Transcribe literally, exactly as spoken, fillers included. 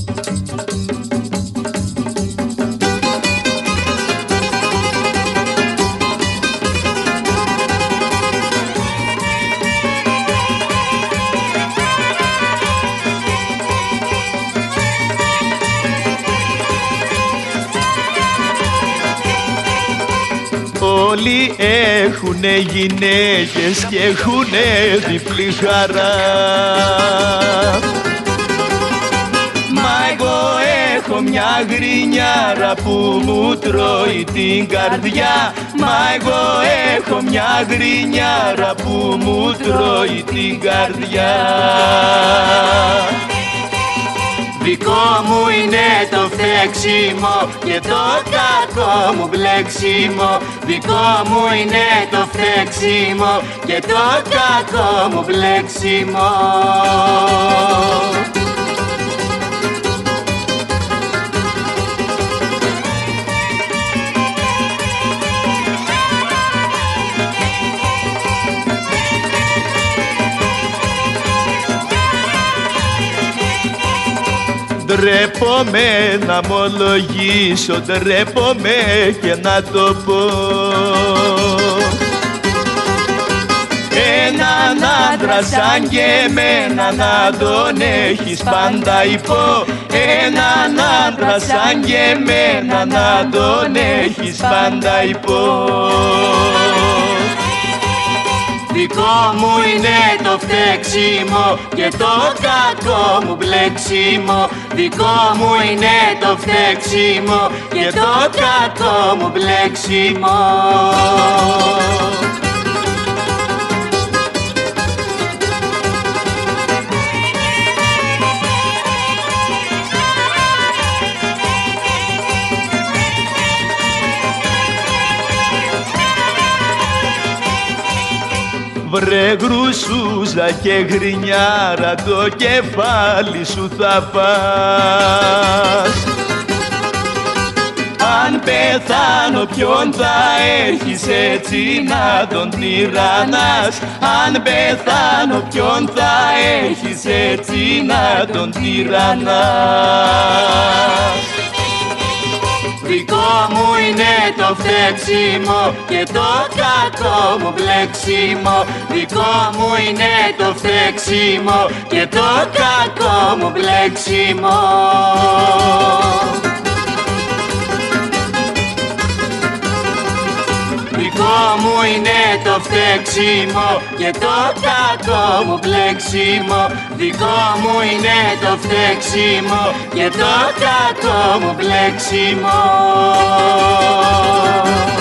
Όλοι έχουνε γυναίκες και έχουνε διπλή χαρά. Μα εγώ έχω μια γρινιάρα που μου τρώει την καρδιά. Μα εγώ έχω μια γρινιάρα που μου τρώει την καρδιά. Δικό μου είναι το φταίξιμο και το κακό μου μπλέξιμο. Δικό μου είναι το φταίξιμο και το κακό μου μπλέξιμο. Ντρέπομαι να μ' ομολογήσω, ντρέπομαι και να το πω. Έναν άντρα σαν και εμένα να τον έχεις πάντα υπό. Έναν άντρα σαν και εμένα να τον έχεις πάντα υπό. Δικό μου είναι το φταίξιμο και το κακό μου μπλέξιμο. Δικό μου είναι το φταίξιμο και το κακό μου μπλέξιμο. Βρε γρουσούζα και γρινιάρα, το κεφάλι σου θα πας. Αν πεθάνω ποιον θα έχεις έτσι να τον τυραννάς. Αν πεθάνω ποιον θα έχεις έτσι να τον τυραννάς. Δικό μου είναι το φταίξιμο και το κακό μου μπλέξιμο. Δικό μου είναι το φταίξιμο και το κακό μου μπλέξιμο. Δικό μου είναι το φταίξιμο και το κακό μου μπλέξιμο. Δικό μου είναι το φταίξιμο και το κακό μου μπλέξιμο.